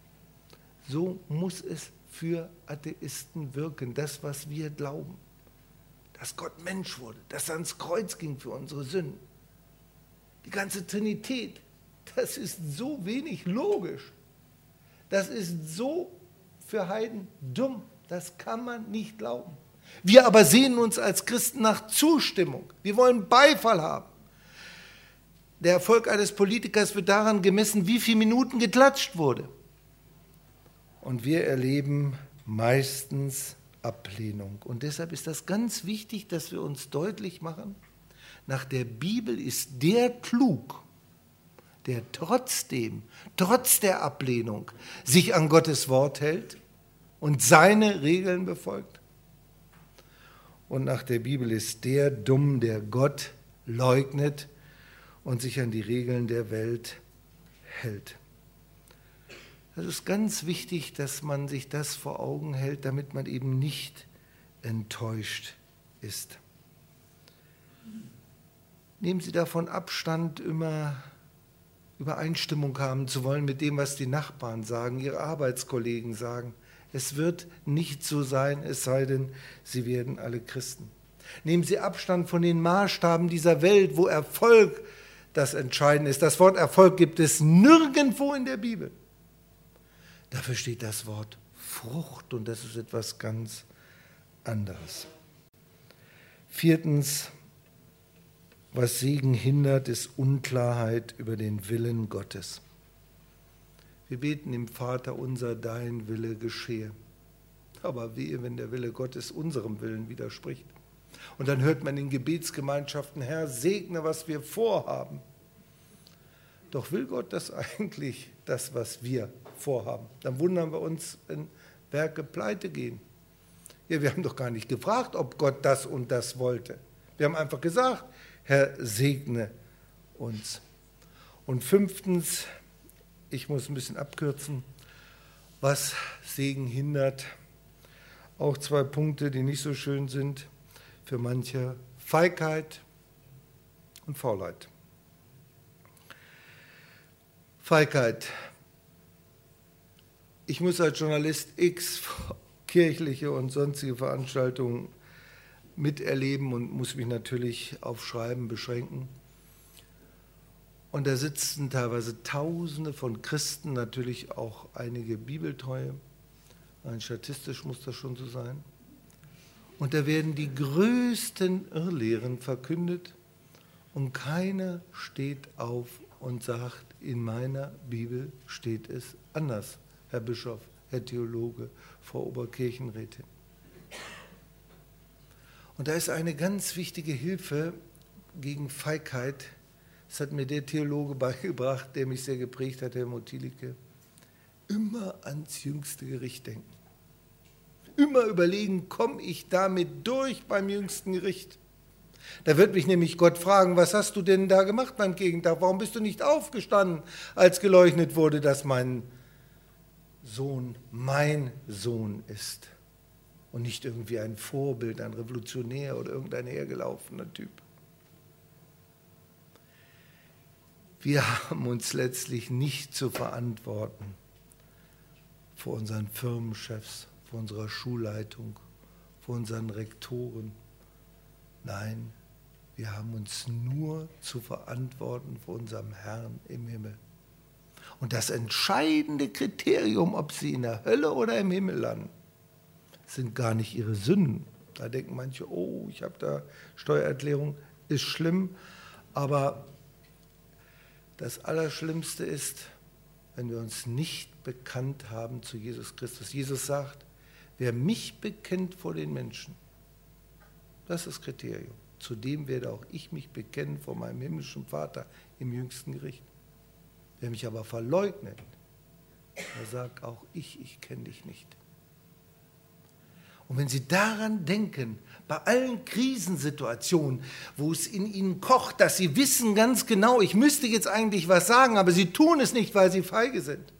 So muss es für Atheisten wirken, das, was wir glauben. Dass Gott Mensch wurde, dass er ans Kreuz ging für unsere Sünden. Die ganze Trinität, das ist so wenig logisch. Das ist so für Heiden dumm, das kann man nicht glauben. Wir aber sehnen uns als Christen nach Zustimmung. Wir wollen Beifall haben. Der Erfolg eines Politikers wird daran gemessen, wie viele Minuten geklatscht wurde. Und wir erleben meistens Ablehnung. Und deshalb ist das ganz wichtig, dass wir uns deutlich machen, nach der Bibel ist der klug, der trotzdem, trotz der Ablehnung, sich an Gottes Wort hält und seine Regeln befolgt. Und nach der Bibel ist der dumm, der Gott leugnet und sich an die Regeln der Welt hält. Das ist ganz wichtig, dass man sich das vor Augen hält, damit man eben nicht enttäuscht ist. Nehmen Sie davon Abstand, immer Übereinstimmung haben zu wollen mit dem, was die Nachbarn sagen, Ihre Arbeitskollegen sagen. Es wird nicht so sein, es sei denn, Sie werden alle Christen. Nehmen Sie Abstand von den Maßstaben dieser Welt, wo Erfolg das Entscheidende ist. Das Wort Erfolg gibt es nirgendwo in der Bibel. Dafür steht das Wort Frucht und das ist etwas ganz anderes. Viertens, was Segen hindert, ist Unklarheit über den Willen Gottes. Wir beten im Vater unser, dein Wille geschehe. Aber wehe, wenn der Wille Gottes unserem Willen widerspricht. Und dann hört man in Gebetsgemeinschaften, Herr, segne, was wir vorhaben. Doch will Gott das eigentlich, das, was wir vorhaben? Dann wundern wir uns, wenn Werke pleite gehen. Ja, wir haben doch gar nicht gefragt, ob Gott das und das wollte. Wir haben einfach gesagt, Herr, segne uns. Und fünftens, ich muss ein bisschen abkürzen, was Segen hindert. Auch zwei Punkte, die nicht so schön sind für manche: Feigheit und Faulheit. Feigheit. Ich muss als Journalist X kirchliche und sonstige Veranstaltungen miterleben und muss mich natürlich auf Schreiben beschränken. Und da sitzen teilweise Tausende von Christen, natürlich auch einige Bibeltreue. Rein statistisch muss das schon so sein. Und da werden die größten Irrlehren verkündet und keiner steht auf und sagt, in meiner Bibel steht es anders, Herr Bischof, Herr Theologe, Frau Oberkirchenrätin. Und da ist eine ganz wichtige Hilfe gegen Feigheit. Das hat mir der Theologe beigebracht, der mich sehr geprägt hat, Helmut Thielicke. Immer ans jüngste Gericht denken. Immer überlegen, komme ich damit durch beim jüngsten Gericht? Da wird mich nämlich Gott fragen, was hast du denn da gemacht beim Gegentag? Warum bist du nicht aufgestanden, als geleugnet wurde, dass mein Sohn mein Sohn ist und nicht irgendwie ein Vorbild, ein Revolutionär oder irgendein hergelaufener Typ? Wir haben uns letztlich nicht zu verantworten vor unseren Firmenchefs, vor unserer Schulleitung, vor unseren Rektoren. Nein, wir haben uns nur zu verantworten vor unserem Herrn im Himmel. Und das entscheidende Kriterium, ob sie in der Hölle oder im Himmel landen, sind gar nicht ihre Sünden. Da denken manche, oh, ich habe da Steuererklärung, ist schlimm. Aber das Allerschlimmste ist, wenn wir uns nicht bekannt haben zu Jesus Christus. Jesus sagt, wer mich bekennt vor den Menschen, das ist das Kriterium. Zudem werde auch ich mich bekennen vor meinem himmlischen Vater im jüngsten Gericht. Wer mich aber verleugnet, der sagt auch ich, ich kenne dich nicht. Und wenn Sie daran denken, bei allen Krisensituationen, wo es in Ihnen kocht, dass Sie wissen ganz genau, ich müsste jetzt eigentlich was sagen, aber Sie tun es nicht, weil Sie feige sind,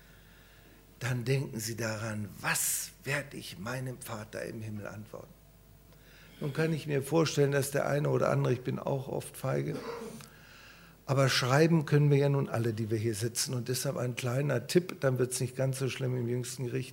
dann denken Sie daran, was werde ich meinem Vater im Himmel antworten? Nun kann ich mir vorstellen, dass der eine oder andere, ich bin auch oft feige, aber schreiben können wir ja nun alle, die wir hier sitzen. Und deshalb ein kleiner Tipp, dann wird es nicht ganz so schlimm im jüngsten Gericht.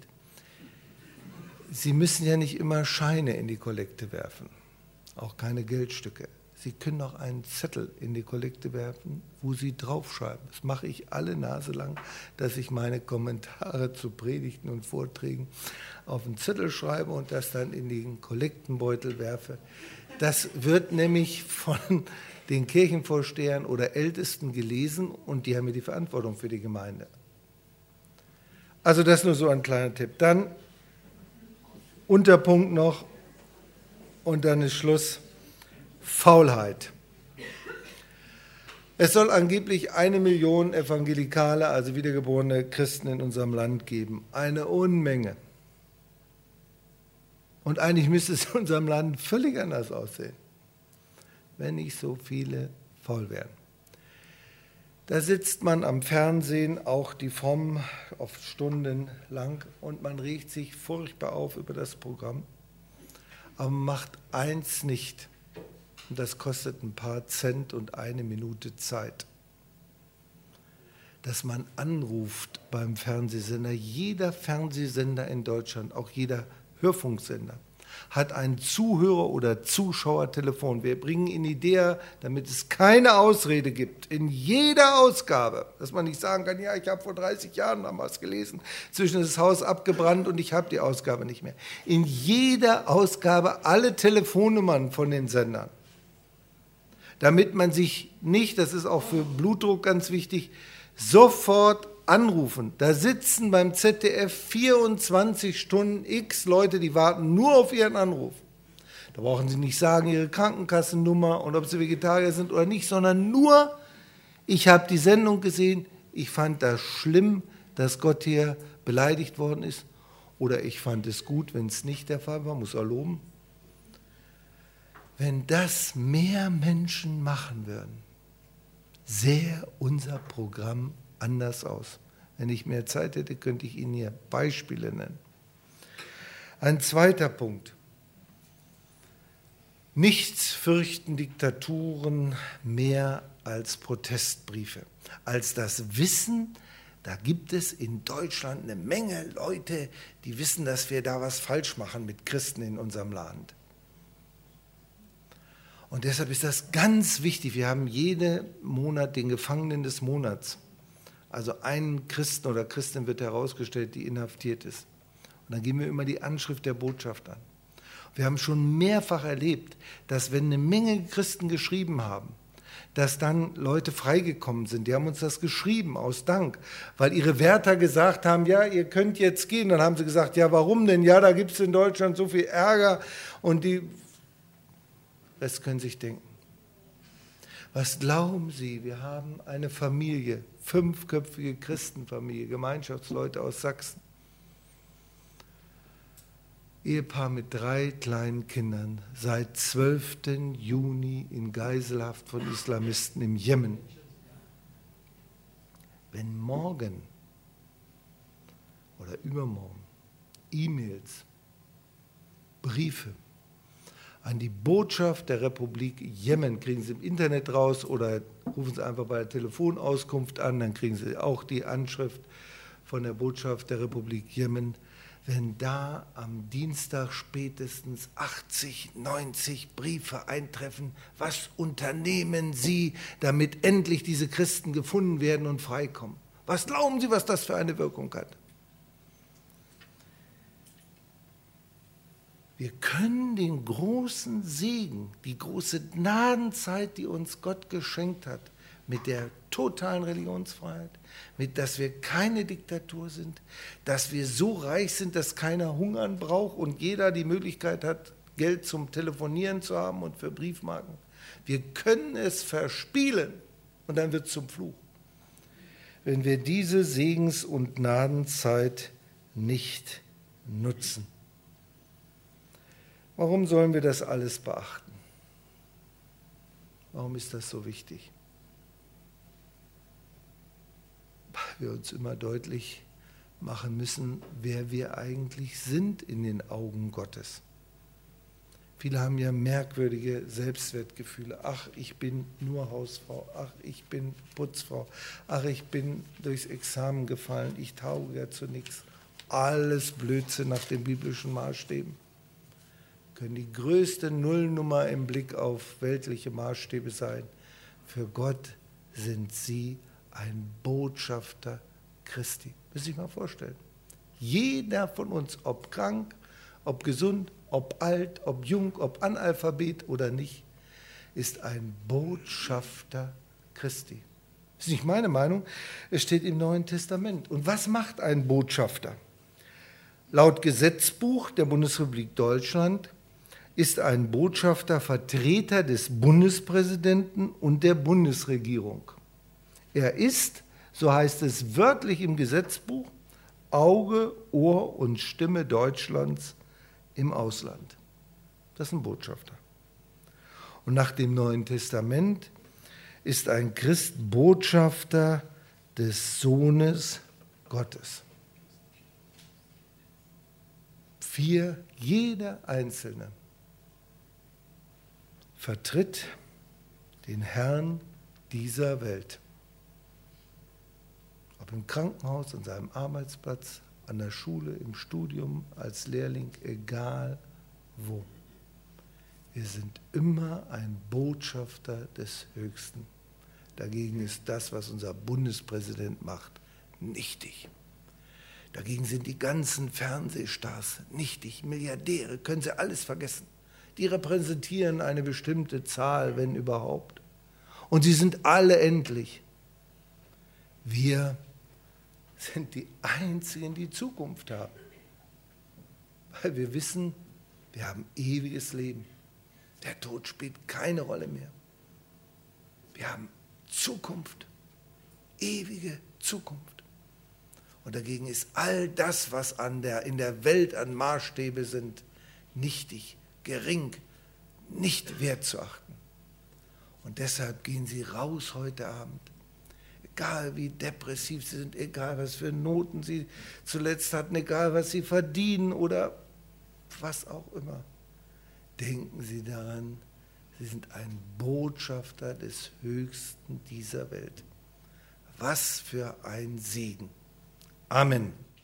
Sie müssen ja nicht immer Scheine in die Kollekte werfen, auch keine Geldstücke. Sie können auch einen Zettel in die Kollekte werfen, wo Sie draufschreiben. Das mache ich alle Nase lang, dass ich meine Kommentare zu Predigten und Vorträgen auf einen Zettel schreibe und das dann in den Kollektenbeutel werfe. Das wird nämlich von den Kirchenvorstehern oder Ältesten gelesen und die haben ja die Verantwortung für die Gemeinde. Also das nur so ein kleiner Tipp. Dann Unterpunkt noch und dann ist Schluss. Faulheit. Es soll angeblich eine Million evangelikale, also wiedergeborene Christen in unserem Land geben. Eine Unmenge. Und eigentlich müsste es in unserem Land völlig anders aussehen, wenn nicht so viele faul wären. Da sitzt man am Fernsehen, auch die Frommen, oft stundenlang, und man regt sich furchtbar auf über das Programm. Aber man macht eins nicht. Und das kostet ein paar Cent und eine Minute Zeit. Dass man anruft beim Fernsehsender. Jeder Fernsehsender in Deutschland, auch jeder Hörfunksender, hat ein Zuhörer- oder Zuschauertelefon. Wir bringen in Idee, damit es keine Ausrede gibt, in jeder Ausgabe, dass man nicht sagen kann, ja, ich habe vor dreißig Jahren mal was gelesen, zwischen das Haus abgebrannt und ich habe die Ausgabe nicht mehr. In jeder Ausgabe alle Telefonnummern von den Sendern, damit man sich nicht, das ist auch für Blutdruck ganz wichtig, sofort anrufen. Da sitzen beim Z D F vierundzwanzig Stunden x Leute, die warten nur auf ihren Anruf. Da brauchen sie nicht sagen, ihre Krankenkassennummer und ob sie Vegetarier sind oder nicht, sondern nur, ich habe die Sendung gesehen, ich fand das schlimm, dass Gott hier beleidigt worden ist, oder ich fand es gut, wenn es nicht der Fall war, muss er loben. Wenn das mehr Menschen machen würden, sähe unser Programm anders aus. Wenn ich mehr Zeit hätte, könnte ich Ihnen hier Beispiele nennen. Ein zweiter Punkt. Nichts fürchten Diktaturen mehr als Protestbriefe, als das Wissen, da gibt es in Deutschland eine Menge Leute, die wissen, dass wir da was falsch machen mit Christen in unserem Land. Und deshalb ist das ganz wichtig. Wir haben jeden Monat den Gefangenen des Monats. Also einen Christen oder Christin wird herausgestellt, die inhaftiert ist. Und dann geben wir immer die Anschrift der Botschaft an. Wir haben schon mehrfach erlebt, dass wenn eine Menge Christen geschrieben haben, dass dann Leute freigekommen sind. Die haben uns das geschrieben aus Dank, weil ihre Wärter gesagt haben, ja, ihr könnt jetzt gehen. Dann haben sie gesagt, ja, warum denn? Ja, da gibt es in Deutschland so viel Ärger. Und die, das können Sie sich denken. Was glauben Sie, wir haben eine Familie, fünfköpfige Christenfamilie, Gemeinschaftsleute aus Sachsen. Ehepaar mit drei kleinen Kindern, seit zwölften Juni in Geiselhaft von Islamisten im Jemen. Wenn morgen oder übermorgen E-Mails, Briefe an die Botschaft der Republik Jemen, kriegen Sie im Internet raus oder rufen Sie einfach bei der Telefonauskunft an, dann kriegen Sie auch die Anschrift von der Botschaft der Republik Jemen. Wenn da am Dienstag spätestens achtzig, neunzig Briefe eintreffen, was unternehmen Sie, damit endlich diese Christen gefunden werden und freikommen? Was glauben Sie, was das für eine Wirkung hat? Wir können den großen Segen, die große Gnadenzeit, die uns Gott geschenkt hat, mit der totalen Religionsfreiheit, mit dass wir keine Diktatur sind, dass wir so reich sind, dass keiner hungern braucht und jeder die Möglichkeit hat, Geld zum Telefonieren zu haben und für Briefmarken. Wir können es verspielen und dann wird es zum Fluch, wenn wir diese Segens- und Gnadenzeit nicht nutzen. Warum sollen wir das alles beachten? Warum ist das so wichtig? Weil wir uns immer deutlich machen müssen, wer wir eigentlich sind in den Augen Gottes. Viele haben ja merkwürdige Selbstwertgefühle. Ach, ich bin nur Hausfrau. Ach, ich bin Putzfrau. Ach, ich bin durchs Examen gefallen. Ich tauge ja zu nichts. Alles Blödsinn nach den biblischen Maßstäben. Können die größte Nullnummer im Blick auf weltliche Maßstäbe sein. Für Gott sind sie ein Botschafter Christi. Muss ich mal vorstellen. Jeder von uns, ob krank, ob gesund, ob alt, ob jung, ob Analphabet oder nicht, ist ein Botschafter Christi. Das ist nicht meine Meinung, es steht im Neuen Testament. Und was macht ein Botschafter? Laut Gesetzbuch der Bundesrepublik Deutschland ist ein Botschafter Vertreter des Bundespräsidenten und der Bundesregierung. Er ist, so heißt es wörtlich im Gesetzbuch, Auge, Ohr und Stimme Deutschlands im Ausland. Das ist ein Botschafter. Und nach dem Neuen Testament ist ein Christ Botschafter des Sohnes Gottes. Für jeder Einzelne. vertritt den Herrn dieser Welt. Ob im Krankenhaus, an seinem Arbeitsplatz, an der Schule, im Studium, als Lehrling, egal wo. Wir sind immer ein Botschafter des Höchsten. Dagegen ist das, was unser Bundespräsident macht, nichtig. Dagegen sind die ganzen Fernsehstars nichtig, Milliardäre, können Sie alles vergessen. Die repräsentieren eine bestimmte Zahl, wenn überhaupt. Und sie sind alle endlich. Wir sind die Einzigen, die Zukunft haben. Weil wir wissen, wir haben ewiges Leben. Der Tod spielt keine Rolle mehr. Wir haben Zukunft, ewige Zukunft. Und dagegen ist all das, was an der, in der Welt an Maßstäbe sind, nichtig, gering, nicht wert zu achten. Und deshalb gehen Sie raus heute Abend. Egal wie depressiv Sie sind, egal was für Noten Sie zuletzt hatten, egal was Sie verdienen oder was auch immer. Denken Sie daran, Sie sind ein Botschafter des Höchsten dieser Welt. Was für ein Segen. Amen.